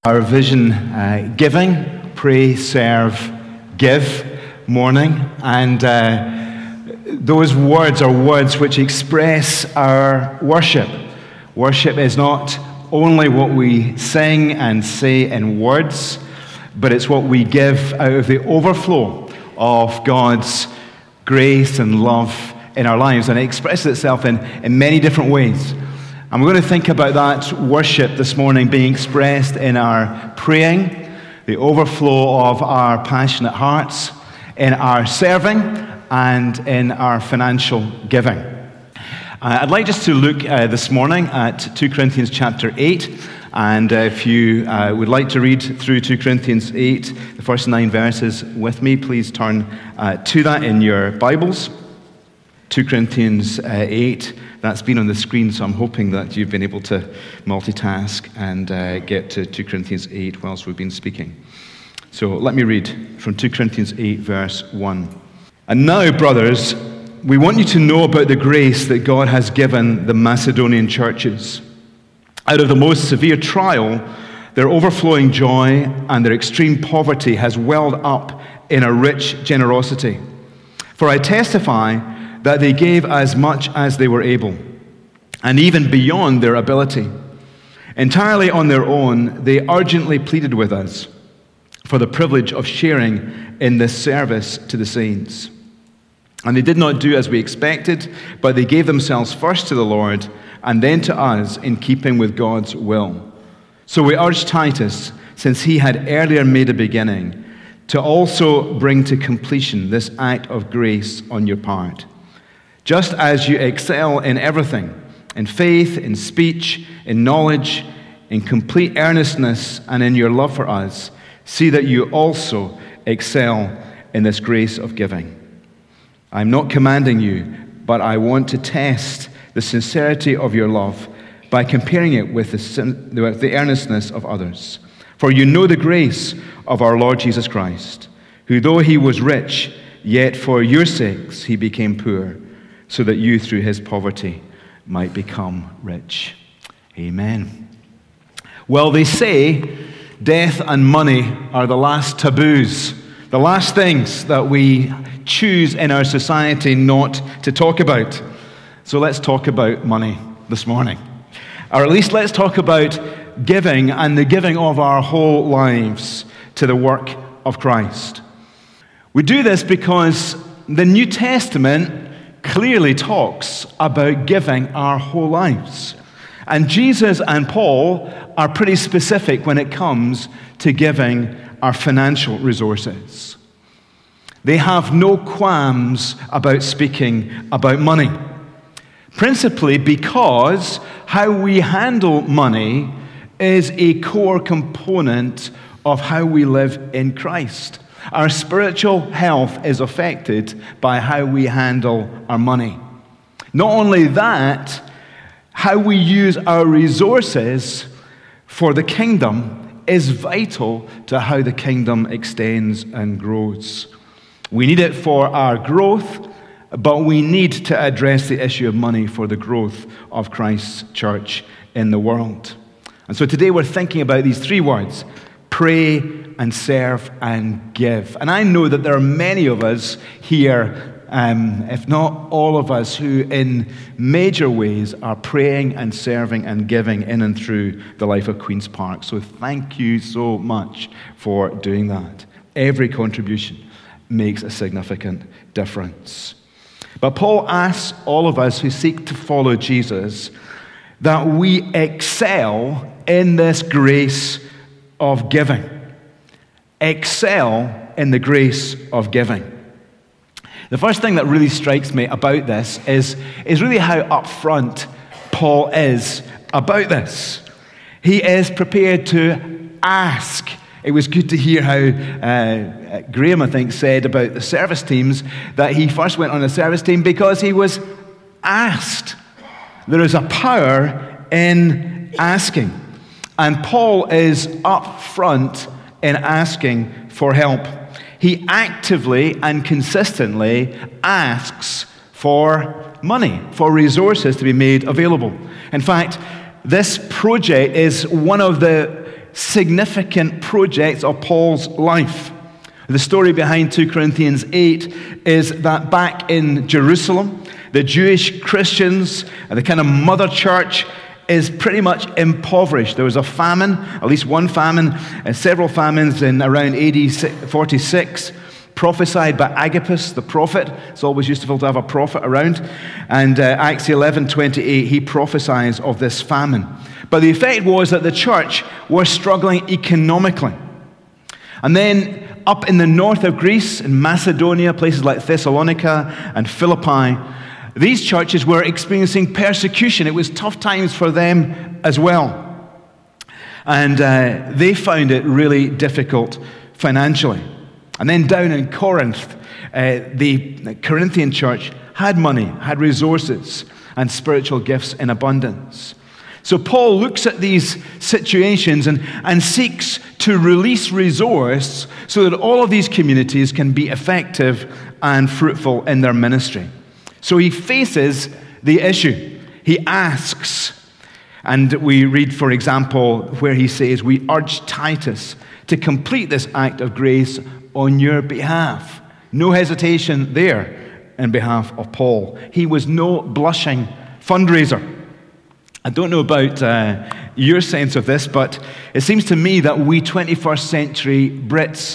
Our vision giving, pray, serve, give morning. And those words are words which express our worship. Worship is not only what we sing and say in words, but it's what we give out of the overflow of God's grace and love in our lives. And it expresses itself in many different ways. And we're going to think about that worship this morning being expressed in our praying, the overflow of our passionate hearts, in our serving, and in our financial giving. I'd like just to look this morning at 2 Corinthians chapter 8. And if you would like to read through 2 Corinthians 8, the first 9 verses with me, please turn to that in your Bibles. 2 Corinthians 8. That's been on the screen, so I'm hoping that you've been able to multitask and get to 2 Corinthians 8 whilst we've been speaking. So let me read from 2 Corinthians 8, verse 1. And now, brothers, we want you to know about the grace that God has given the Macedonian churches. Out of the most severe trial, their overflowing joy and their extreme poverty has welled up in a rich generosity. For I testify that they gave as much as they were able, and even beyond their ability. Entirely on their own, they urgently pleaded with us for the privilege of sharing in this service to the saints. And they did not do as we expected, but they gave themselves first to the Lord and then to us in keeping with God's will. So we urge Titus, since he had earlier made a beginning, to also bring to completion this act of grace on your part. Just as you excel in everything, in faith, in speech, in knowledge, in complete earnestness, and in your love for us, see that you also excel in this grace of giving. I'm not commanding you, but I want to test the sincerity of your love by comparing it with the earnestness of others. For you know the grace of our Lord Jesus Christ, who though he was rich, yet for your sakes he became poor, so that you through his poverty might become rich. Amen. Well, they say death and money are the last taboos, the last things that we choose in our society not to talk about. So let's talk about money this morning. Or at least let's talk about giving and the giving of our whole lives to the work of Christ. We do this because the New Testament clearly talks about giving our whole lives. And Jesus and Paul are pretty specific when it comes to giving our financial resources. They have no qualms about speaking about money, principally because how we handle money is a core component of how we live in Christ. Our spiritual health is affected by how we handle our money. Not only that, how we use our resources for the kingdom is vital to how the kingdom extends and grows. We need it for our growth, but we need to address the issue of money for the growth of Christ's church in the world. And so today we're thinking about these 3 words: pray and serve and give. And I know that there are many of us here, if not all of us, who in major ways are praying and serving and giving in and through the life of Queen's Park. So thank you so much for doing that. Every contribution makes a significant difference. But Paul asks all of us who seek to follow Jesus that we excel in this grace of giving. Excel in the grace of giving. The first thing that really strikes me about this is really how upfront Paul is about this. He is prepared to ask. It was good to hear how Graham, I think, said about the service teams that he first went on a service team because he was asked. There is a power in asking. And Paul is upfront in asking for help. He actively and consistently asks for money, for resources to be made available. In fact, this project is one of the significant projects of Paul's life. The story behind 2 Corinthians 8 is that back in Jerusalem, the Jewish Christians, the kind of mother church, is pretty much impoverished. There was a famine, at least one famine, and several famines in around AD 46, prophesied by Agabus, the prophet. It's always useful to have a prophet around. And Acts 11:28, he prophesies of this famine. But the effect was that the church was struggling economically. And then up in the north of Greece, in Macedonia, places like Thessalonica and Philippi, these churches were experiencing persecution. It was tough times for them as well. And they found it really difficult financially. And then down in Corinth, the Corinthian church had money, had resources, and spiritual gifts in abundance. So Paul looks at these situations and seeks to release resource so that all of these communities can be effective and fruitful in their ministry. So he faces the issue. He asks, and we read, for example, where he says, "We urge Titus to complete this act of grace on your behalf." No hesitation there in behalf of Paul. He was no blushing fundraiser. I don't know about your sense of this, but it seems to me that we 21st century Brits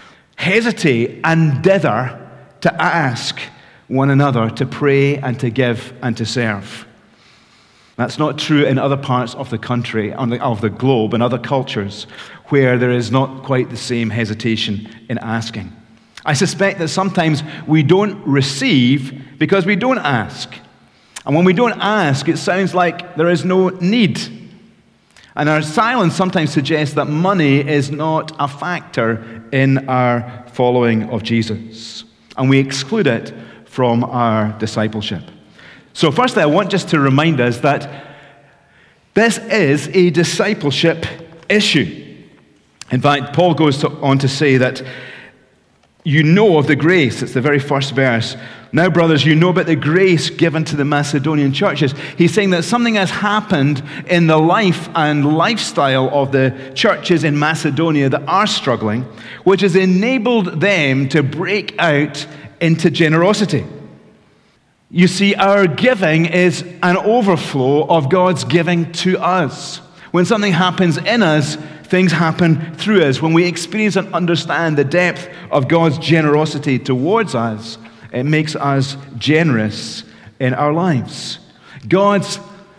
hesitate and dither to ask one another to pray and to give and to serve. That's not true in other parts of the country, of the globe, and other cultures where there is not quite the same hesitation in asking. I suspect that sometimes we don't receive because we don't ask. And when we don't ask, it sounds like there is no need. And our silence sometimes suggests that money is not a factor in our following of Jesus. And we exclude it from our discipleship. So firstly, I want just to remind us that this is a discipleship issue. In fact, Paul goes on to say that you know of the grace. It's the very first verse. "Now, brothers, you know about the grace given to the Macedonian churches." He's saying that something has happened in the life and lifestyle of the churches in Macedonia that are struggling, which has enabled them to break out into generosity. You see, our giving is an overflow of God's giving to us. When something happens in us, things happen through us. When we experience and understand the depth of God's generosity towards us, it makes us generous in our lives. God's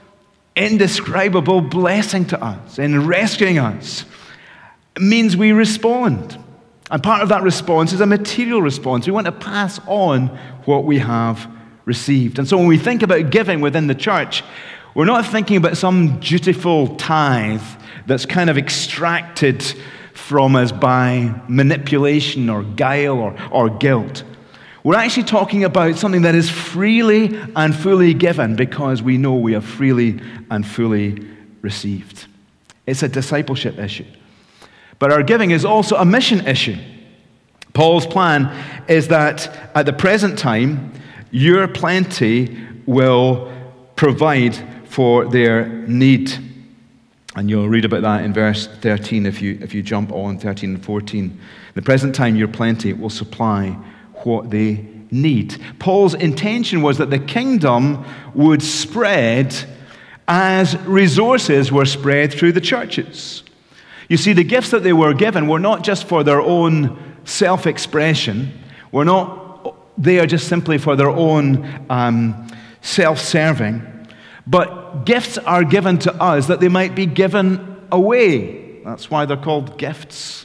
indescribable blessing to us in rescuing us means we respond. And part of that response is a material response. We want to pass on what we have received. And so when we think about giving within the church, we're not thinking about some dutiful tithe that's kind of extracted from us by manipulation or guile or guilt. We're actually talking about something that is freely and fully given because we know we have freely and fully received. It's a discipleship issue. But our giving is also a mission issue. Paul's plan is that at the present time, your plenty will provide for their need. And you'll read about that in verse 13 if you jump on 13 and 14. At the present time, your plenty will supply what they need. Paul's intention was that the kingdom would spread as resources were spread through the churches. You see, the gifts that they were given were not just for their own self-expression, were not there just simply for their own self-serving, but gifts are given to us that they might be given away. That's why they're called gifts.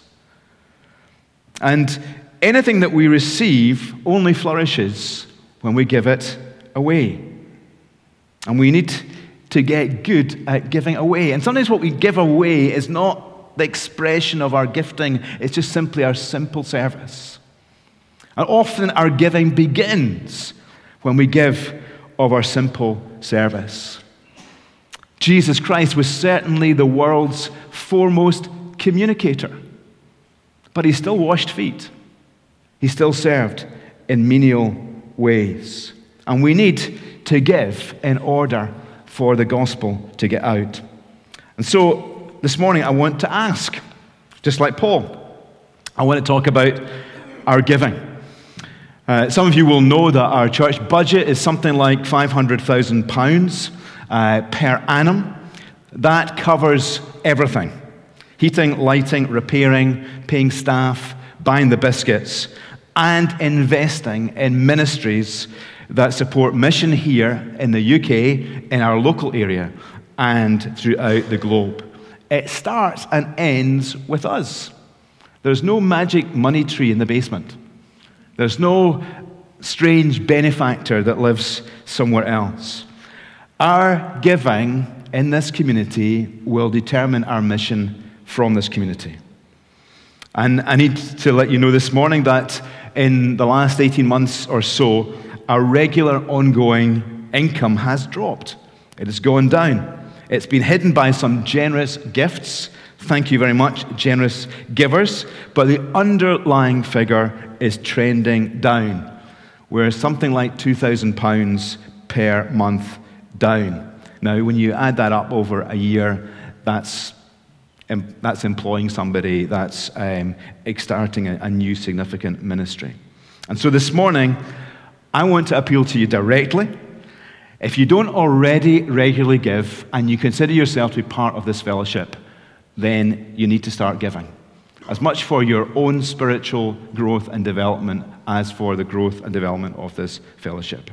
And anything that we receive only flourishes when we give it away. And we need to get good at giving away. And sometimes what we give away is not the expression of our gifting, it's just simply our simple service. And often our giving begins when we give of our simple service. Jesus Christ was certainly the world's foremost communicator, but he still washed feet. He still served in menial ways. And we need to give in order for the gospel to get out. And so this morning I want to ask, just like Paul, I want to talk about our giving. Some of you will know that our church budget is something like £500,000 per annum. That covers everything: heating, lighting, repairing, paying staff, buying the biscuits, and investing in ministries that support mission here in the UK, in our local area, and throughout the globe. It starts and ends with us. There's no magic money tree in the basement. There's no strange benefactor that lives somewhere else. Our giving in this community will determine our mission from this community. And I need to let you know this morning that in the last 18 months or so, our regular ongoing income has dropped. It has gone down. It's been hidden by some generous gifts. Thank you very much, generous givers. But the underlying figure is trending down. We're something like £2,000 per month down. Now, when you add that up over a year, that's employing somebody, that's starting a new significant ministry. And so this morning, I want to appeal to you directly. If you don't already regularly give and you consider yourself to be part of this fellowship, then you need to start giving, as much for your own spiritual growth and development as for the growth and development of this fellowship.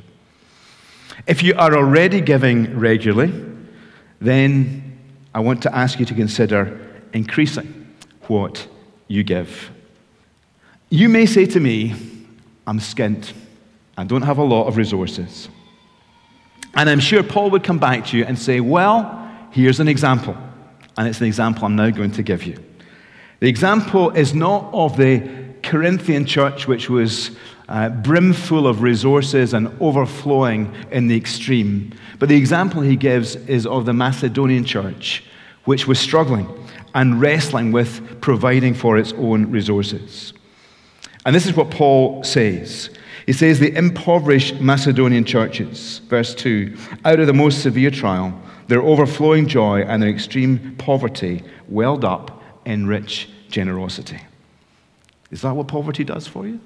If you are already giving regularly, then I want to ask you to consider increasing what you give. You may say to me, I'm skint. I don't have a lot of resources. And I'm sure Paul would come back to you and say, well, here's an example. And it's an example I'm now going to give you. The example is not of the Corinthian church, which was brimful of resources and overflowing in the extreme. But the example he gives is of the Macedonian church, which was struggling and wrestling with providing for its own resources. And this is what Paul says. He says, the impoverished Macedonian churches, verse 2, out of the most severe trial, their overflowing joy and their extreme poverty welled up in rich generosity. Is that what poverty does for you?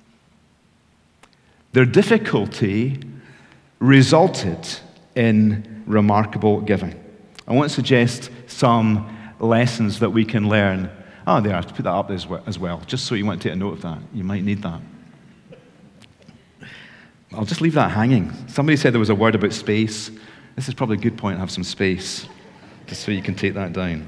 Their difficulty resulted in remarkable giving. I want to suggest some lessons that we can learn. Oh, there, I've put that up as well, just so you want to take a note of that. You might need that. I'll just leave that hanging. Somebody said there was a word about space. This is probably a good point to have some space, just so you can take that down.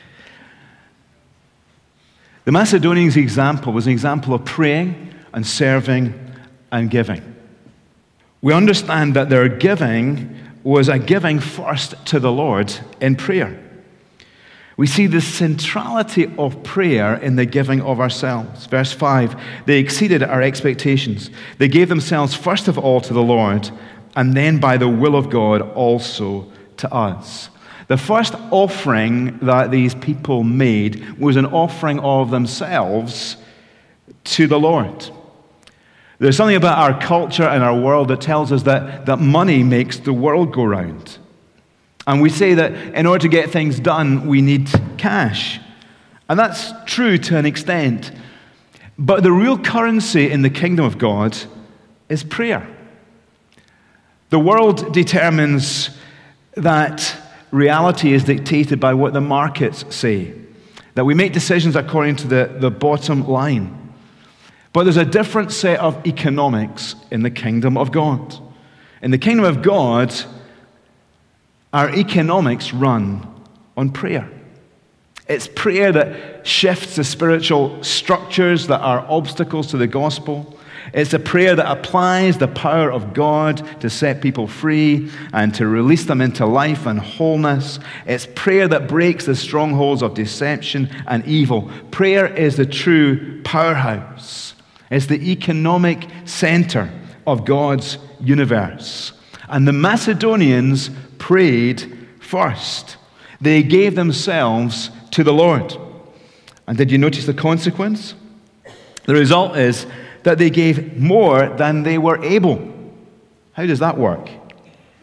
The Macedonians' example was an example of praying and serving and giving. We understand that their giving was a giving first to the Lord in prayer. We see the centrality of prayer in the giving of ourselves. Verse 5, they exceeded our expectations. They gave themselves first of all to the Lord, and then by the will of God also to us. The first offering that these people made was an offering of themselves to the Lord. There's something about our culture and our world that tells us that money makes the world go round. And we say that in order to get things done, we need cash. And that's true to an extent. But the real currency in the kingdom of God is prayer. The world determines that reality is dictated by what the markets say, that we make decisions according to the bottom line. But there's a different set of economics in the kingdom of God. In the kingdom of God, our economics run on prayer. It's prayer that shifts the spiritual structures that are obstacles to the gospel. It's a prayer that applies the power of God to set people free and to release them into life and wholeness. It's prayer that breaks the strongholds of deception and evil. Prayer is the true powerhouse. It's the economic center of God's universe. And the Macedonians prayed first. They gave themselves to the Lord. And did you notice the consequence? The result is that they gave more than they were able. How does that work?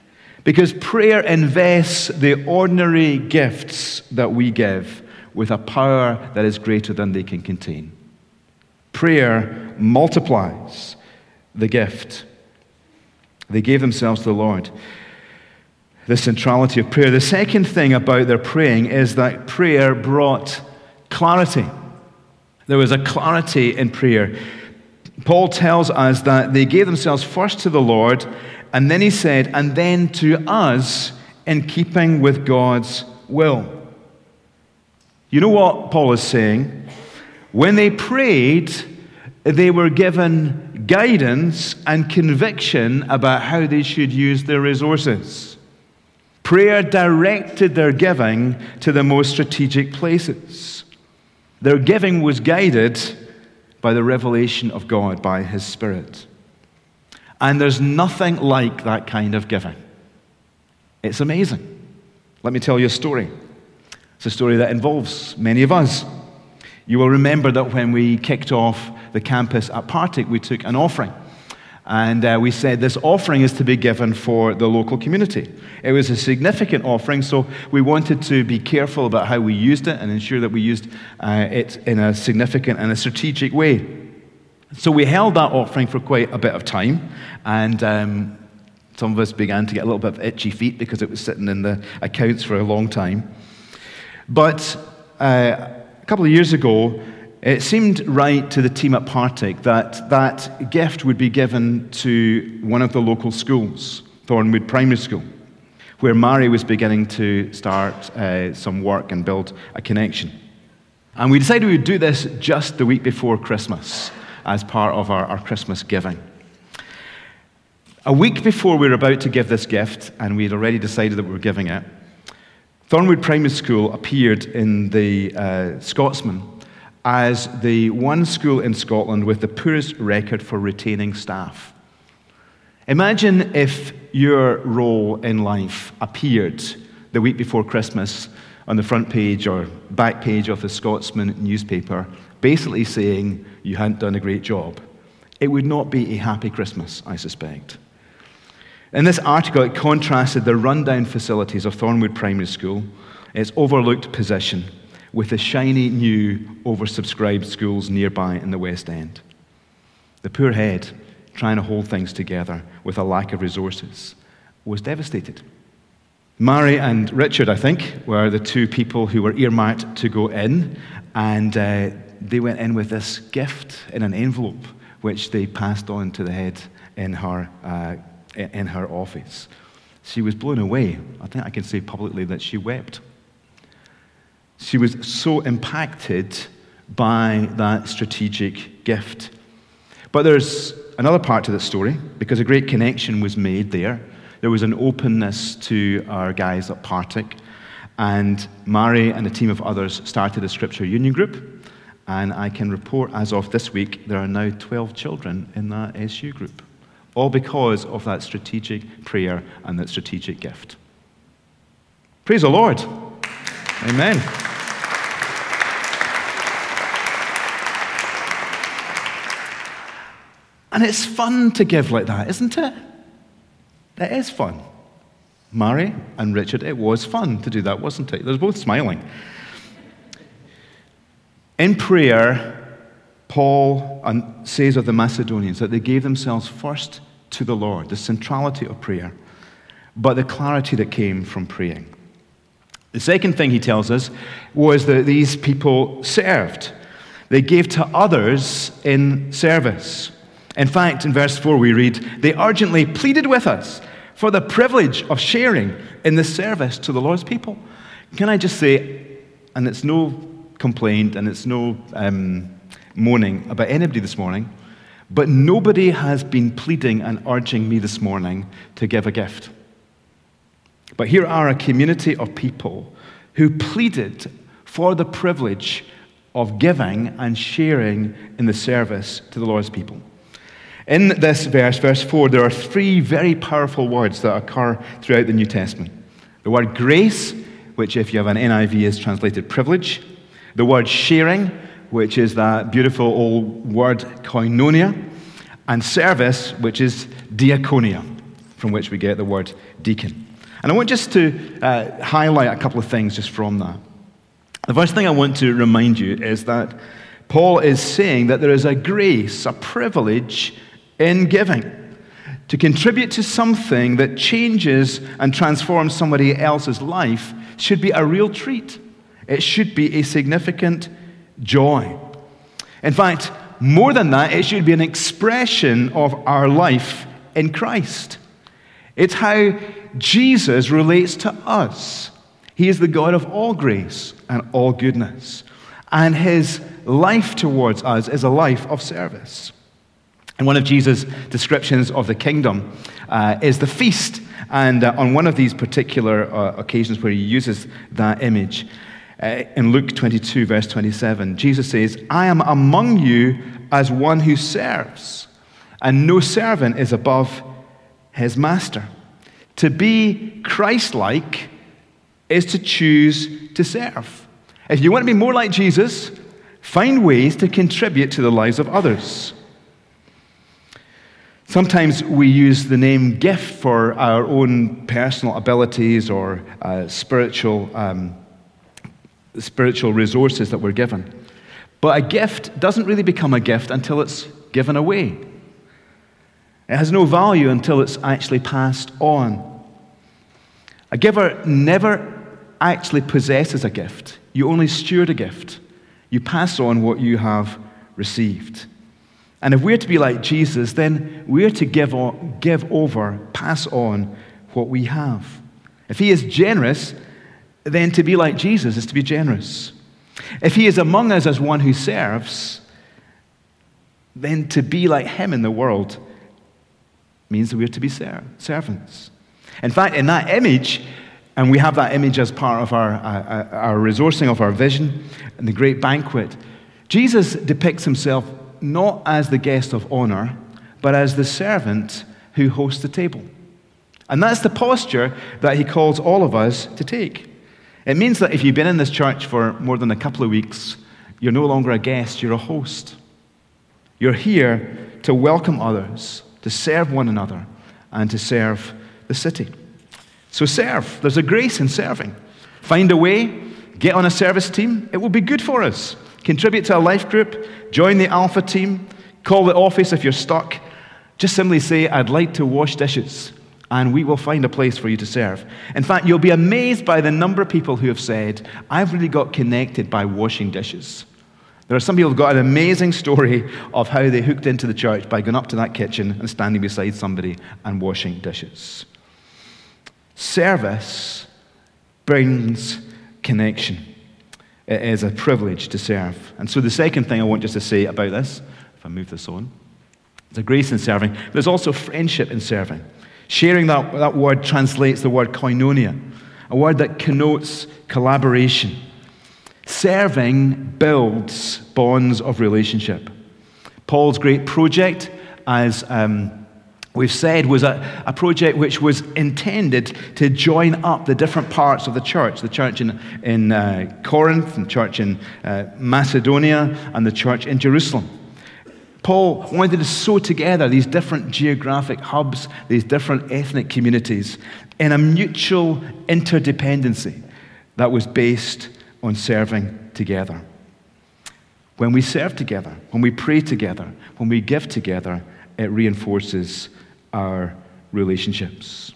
Because prayer invests the ordinary gifts that we give with a power that is greater than they can contain. Prayer multiplies the gift. They gave themselves to the Lord. The centrality of prayer. The second thing about their praying is that prayer brought clarity. There was a clarity in prayer. Paul tells us that they gave themselves first to the Lord, and then he said, and then to us in keeping with God's will. You know what Paul is saying? When they prayed, they were given guidance and conviction about how they should use their resources. Prayer directed their giving to the most strategic places. Their giving was guided by the revelation of God, by His Spirit. And there's nothing like that kind of giving. It's amazing. Let me tell you a story. It's a story that involves many of us. You will remember that when we kicked off the campus at Partick, we took an offering. And we said this offering is to be given for the local community. It was a significant offering, so we wanted to be careful about how we used it and ensure that we used it in a significant and a strategic way. So we held that offering for quite a bit of time, and some of us began to get a little bit of itchy feet because it was sitting in the accounts for a long time. But a couple of years ago, it seemed right to the team at Partick that that gift would be given to one of the local schools, Thornwood Primary School, where Mary was beginning to start some work and build a connection. And we decided we would do this just the week before Christmas as part of our Christmas giving. A week before we were about to give this gift, and we had already decided that we were giving it, Thornwood Primary School appeared in the Scotsman as the one school in Scotland with the poorest record for retaining staff. Imagine if your role in life appeared the week before Christmas on the front page or back page of the Scotsman newspaper, basically saying you hadn't done a great job. It would not be a happy Christmas, I suspect. In this article, it contrasted the rundown facilities of Thornwood Primary School, its overlooked position, with the shiny new oversubscribed schools nearby in the West End. The poor head, trying to hold things together with a lack of resources, was devastated. Mary and Richard, I think, were the two people who were earmarked to go in, and they went in with this gift in an envelope, which they passed on to the head in her office. She was blown away. I think I can say publicly that she wept. She was so impacted by that strategic gift. But there's another part to this story, because a great connection was made there. There was an openness to our guys at Partick, and Mary and a team of others started a Scripture Union group, and I can report as of this week there are now 12 children in that SU group, all because of that strategic prayer and that strategic gift. Praise the Lord. Amen. And it's fun to give like that, isn't it? It is fun. Mary and Richard, it was fun to do that, wasn't it? They were both smiling. In prayer, Paul says of the Macedonians that they gave themselves first to the Lord, the centrality of prayer, but the clarity that came from praying. The second thing he tells us was that these people served. They gave to others in service. In fact, in verse 4 we read, they urgently pleaded with us for the privilege of sharing in the service to the Lord's people. Can I just say, and it's no complaint and it's no moaning about anybody this morning, but nobody has been pleading and urging me this morning to give a gift. But here are a community of people who pleaded for the privilege of giving and sharing in the service to the Lord's people. In this verse, verse 4, there are three very powerful words that occur throughout the New Testament. The word grace, which if you have an NIV is translated privilege. The word sharing, which is that beautiful old word koinonia. And service, which is diakonia, from which we get the word deacon. And I want just to highlight a couple of things just from that. The first thing I want to remind you is that Paul is saying that there is a grace, a privilege in giving. To contribute to something that changes and transforms somebody else's life should be a real treat. It should be a significant joy. In fact, more than that, it should be an expression of our life in Christ. It's how Jesus relates to us. He is the God of all grace and all goodness. And his life towards us is a life of service. And one of Jesus' descriptions of the kingdom is the feast. And on one of these particular occasions where he uses that image, in Luke 22, verse 27, Jesus says, I am among you as one who serves, and no servant is above his master. To be Christ-like is to choose to serve. If you want to be more like Jesus, find ways to contribute to the lives of others. Sometimes we use the name gift for our own personal abilities or spiritual resources that we're given. But a gift doesn't really become a gift until it's given away. It has no value until it's actually passed on. A giver never actually possesses a gift. You only steward a gift. You pass on what you have received. And if we're to be like Jesus, then we're to give over, pass on what we have. If he is generous, then to be like Jesus is to be generous. If he is among us as one who serves, then to be like him in the world means that we're to be servants. In fact, in that image, and we have that image as part of our resourcing of our vision and the great banquet, Jesus depicts himself not as the guest of honor, but as the servant who hosts the table. And that's the posture that he calls all of us to take. It means that if you've been in this church for more than a couple of weeks, you're no longer a guest, you're a host. You're here to welcome others, to serve one another, and to serve the city. So serve. There's a grace in serving. Find a way, get on a service team. It will be good for us. Contribute to a life group, join the Alpha team, call the office if you're stuck. Just simply say, I'd like to wash dishes, and we will find a place for you to serve. In fact, you'll be amazed by the number of people who have said, I've really got connected by washing dishes. There are some people who've got an amazing story of how they hooked into the church by going up to that kitchen and standing beside somebody and washing dishes. Service brings connection. It is a privilege to serve. And so the second thing I want just to say about this, if I move this on, there's a grace in serving. There's also friendship in serving. Sharing, that word translates the word koinonia, a word that connotes collaboration. Serving builds bonds of relationship. Paul's great project, as we've said, was a project which was intended to join up the different parts of the church in Corinth, the church in Macedonia, and the church in Jerusalem. Paul wanted to sew together these different geographic hubs, these different ethnic communities, in a mutual interdependency that was based on serving together. When we serve together, when we pray together, when we give together, it reinforces our relationships.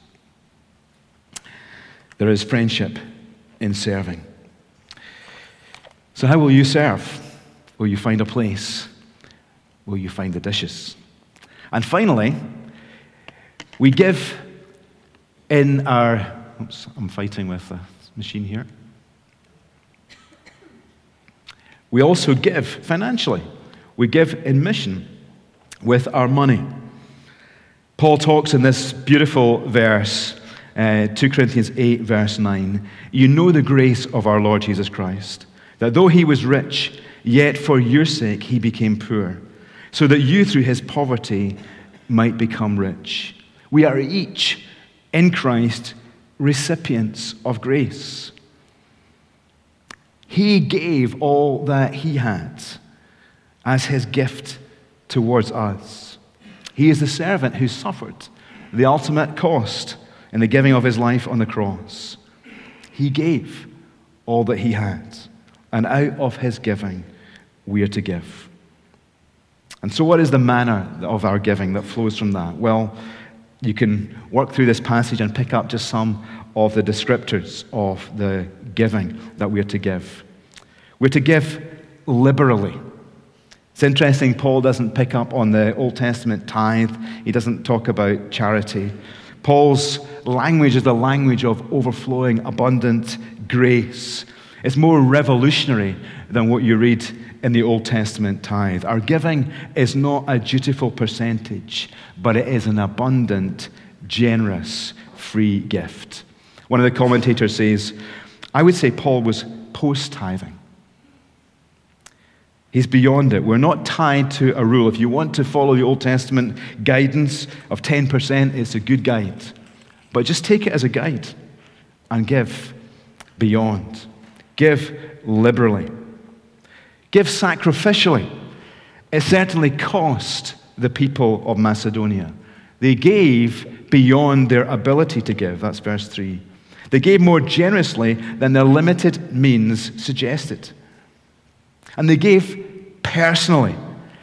There is friendship in serving. So how will you serve? Will you find a place? Will you find the dishes? And finally, we give in our... Oops, I'm fighting with the machine here. We also give financially. We give in mission with our money. Paul talks in this beautiful verse, 2 Corinthians 8, verse 9, you know the grace of our Lord Jesus Christ, that though he was rich, yet for your sake he became poor, so that you through his poverty might become rich. We are each in Christ recipients of grace. He gave all that he had as his gift towards us. He is the servant who suffered the ultimate cost in the giving of his life on the cross. He gave all that he had, and out of his giving, we are to give. And so what is the manner of our giving that flows from that? Well, you can work through this passage and pick up just some of the descriptors of the giving that we are to give. We're to give liberally. It's interesting, Paul doesn't pick up on the Old Testament tithe. He doesn't talk about charity. Paul's language is the language of overflowing, abundant grace. It's more revolutionary than what you read in the Old Testament tithe. Our giving is not a dutiful percentage, but it is an abundant, generous, free gift. One of the commentators says, I would say Paul was post-tithing. He's beyond it. We're not tied to a rule. If you want to follow the Old Testament guidance of 10%, it's a good guide. But just take it as a guide and give beyond. Give liberally. Give sacrificially. It certainly cost the people of Macedonia. They gave beyond their ability to give. That's verse 3. They gave more generously than their limited means suggested. And they gave personally.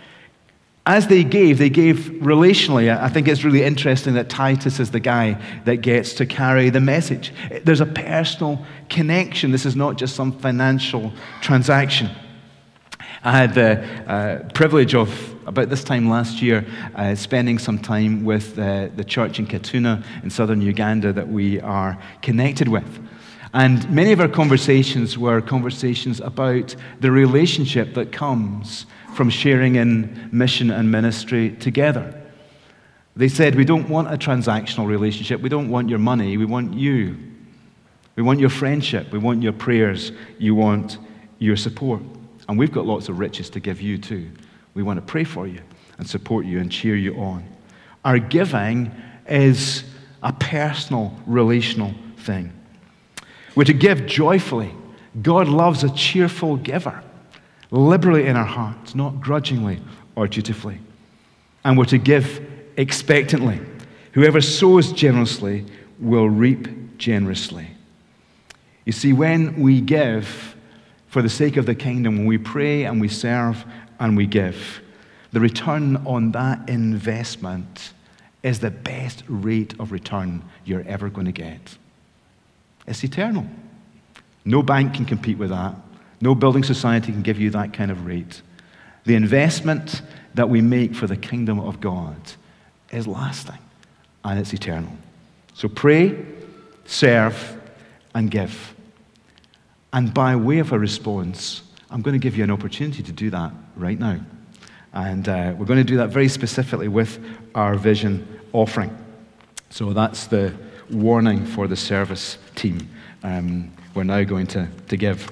As they gave relationally. I think it's really interesting that Titus is the guy that gets to carry the message. There's a personal connection. This is not just some financial transaction. I had the privilege of, about this time last year, spending some time with the church in Katuna in southern Uganda that we are connected with. And many of our conversations were conversations about the relationship that comes from sharing in mission and ministry together. They said, we don't want a transactional relationship. We don't want your money. We want you. We want your friendship. We want your prayers. You want your support. And we've got lots of riches to give you too. We want to pray for you and support you and cheer you on. Our giving is a personal, relational thing. We're to give joyfully. God loves a cheerful giver, liberally in our hearts, not grudgingly or dutifully. And we're to give expectantly. Whoever sows generously will reap generously. You see, when we give for the sake of the kingdom, when we pray and we serve and we give, the return on that investment is the best rate of return you're ever going to get. It's eternal. No bank can compete with that. No building society can give you that kind of rate. The investment that we make for the kingdom of God is lasting, and it's eternal. So pray, serve, and give. And by way of a response, I'm going to give you an opportunity to do that right now. And we're going to do that very specifically with our vision offering. So that's the warning for the service team. We're now going to give.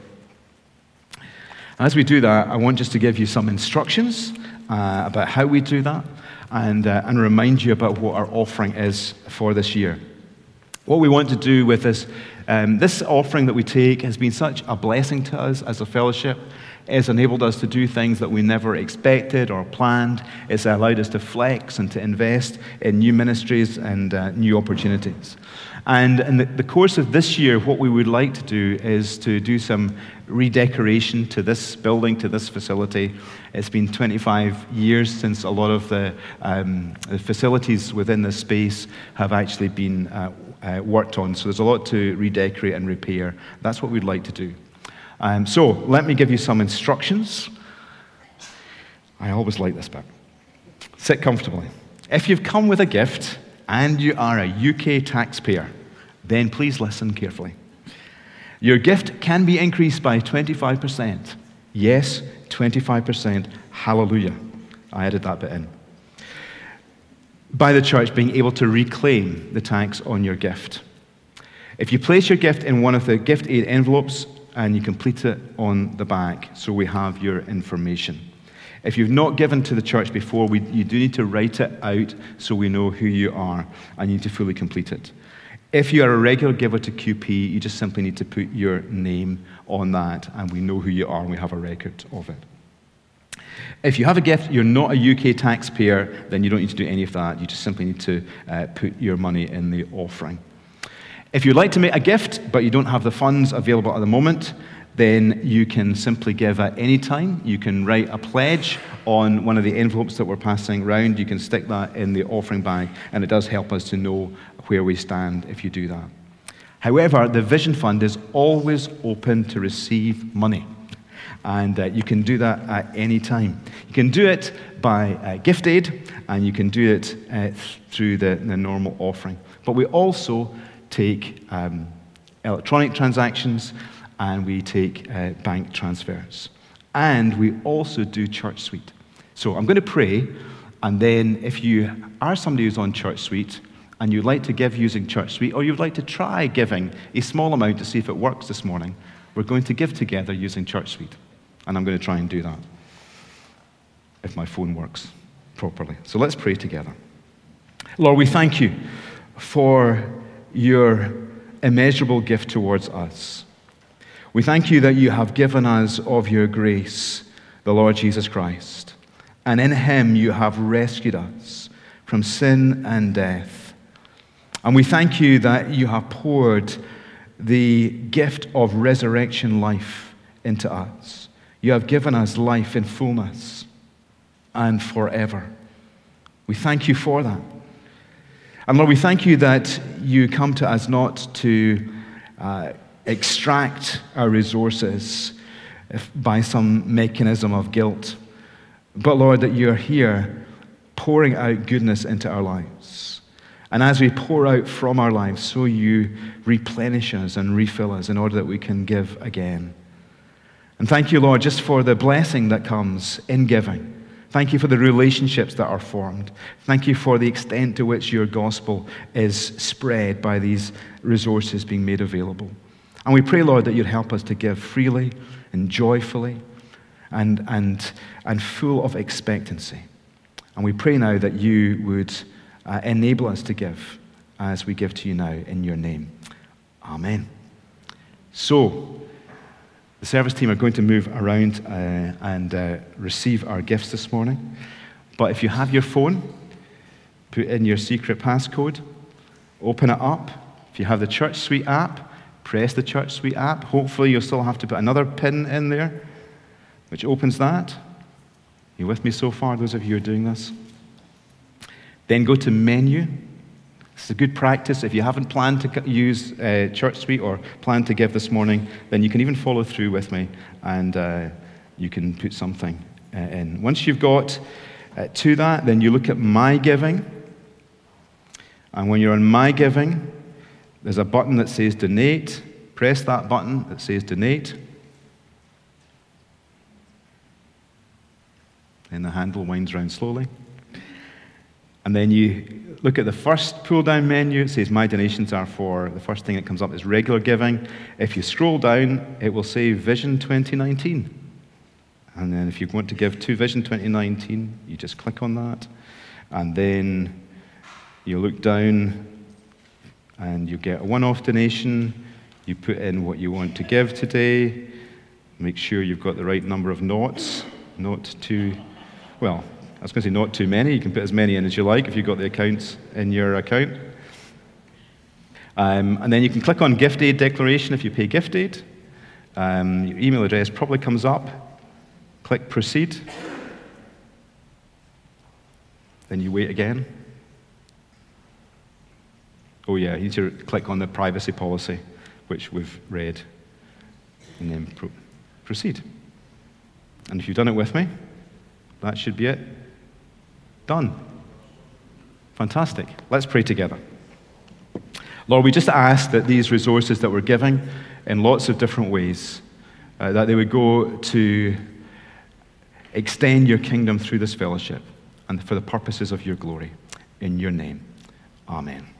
As we do that, I want just to give you some instructions about how we do that and remind you about what our offering is for this year. What we want to do with this offering that we take has been such a blessing to us as a fellowship. It's enabled us to do things that we never expected or planned. It's allowed us to flex and to invest in new ministries and new opportunities. And in the course of this year, what we would like to do is to do some redecoration to this building, to this facility. It's been 25 years since a lot of the facilities within this space have actually been worked on. So there's a lot to redecorate and repair. That's what we'd like to do. So let me give you some instructions. I always like this bit. Sit comfortably. If you've come with a gift and you are a UK taxpayer, then please listen carefully. Your gift can be increased by 25%. Yes, 25%. Hallelujah. I added that bit in. By the church being able to reclaim the tax on your gift. If you place your gift in one of the gift aid envelopes and you complete it on the back, so we have your information. If you've not given to the church before, you do need to write it out so we know who you are, and you need to fully complete it. If you are a regular giver to QP, you just simply need to put your name on that, and we know who you are, and we have a record of it. If you have a gift, you're not a UK taxpayer, then you don't need to do any of that. You just simply need to put your money in the offering. If you'd like to make a gift, but you don't have the funds available at the moment, then you can simply give at any time. You can write a pledge on one of the envelopes that we're passing around. You can stick that in the offering bag, and it does help us to know where we stand if you do that. However, the Vision Fund is always open to receive money, and you can do that at any time. You can do it by gift aid, and you can do it through the normal offering. But we also take electronic transactions, and we take bank transfers. And we also do Church Suite. So I'm going to pray, and then if you are somebody who's on Church Suite and you'd like to give using Church Suite, or you'd like to try giving a small amount to see if it works this morning, we're going to give together using Church Suite. And I'm going to try and do that, if my phone works properly. So let's pray together. Lord, we thank you for your immeasurable gift towards us. We thank you that you have given us of your grace, the Lord Jesus Christ, and in him you have rescued us from sin and death. And we thank you that you have poured the gift of resurrection life into us. You have given us life in fullness and forever. We thank you for that. And Lord, we thank you that you come to us not to extract our resources by some mechanism of guilt, but Lord, that you're here pouring out goodness into our lives. And as we pour out from our lives, so you replenish us and refill us in order that we can give again. And thank you, Lord, just for the blessing that comes in giving. Thank you for the relationships that are formed. Thank you for the extent to which your gospel is spread by these resources being made available. And we pray, Lord, that you'd help us to give freely and joyfully and full of expectancy. And we pray now that you would enable us to give as we give to you now in your name. Amen. So, the service team are going to move around and receive our gifts this morning. But if you have your phone, put in your secret passcode, open it up. If you have the Church Suite app, press the Church Suite app. Hopefully you'll still have to put another pin in there, which opens that. You with me so far, those of you who are doing this? Then go to Menu. It's a good practice. If you haven't planned to use Church Suite or plan to give this morning, then you can even follow through with me, and you can put something in. Once you've got to that, then you look at My Giving. And when you're on My Giving, there's a button that says Donate. Press that button that says Donate. And the handle winds around slowly. And then you look at the first pull-down menu. It says My Donations are for, the first thing that comes up is regular giving. If you scroll down, it will say Vision 2019. And then if you want to give to Vision 2019, you just click on that. And then you look down and you get a one-off donation. You put in what you want to give today. Make sure you've got the right number of noughts. Not too, well, I was going to say not too many. You can put as many in as you like if you've got the accounts in your account. And then you can click on Gift Aid Declaration if you pay Gift Aid. Your email address probably comes up. Click Proceed. Then you wait again. Oh yeah, you need to click on the privacy policy, which we've read, and then proceed. And if you've done it with me, that should be it. Done. Fantastic. Let's pray together. Lord, we just ask that these resources that we're giving in lots of different ways, that they would go to extend your kingdom through this fellowship and for the purposes of your glory. In your name, amen.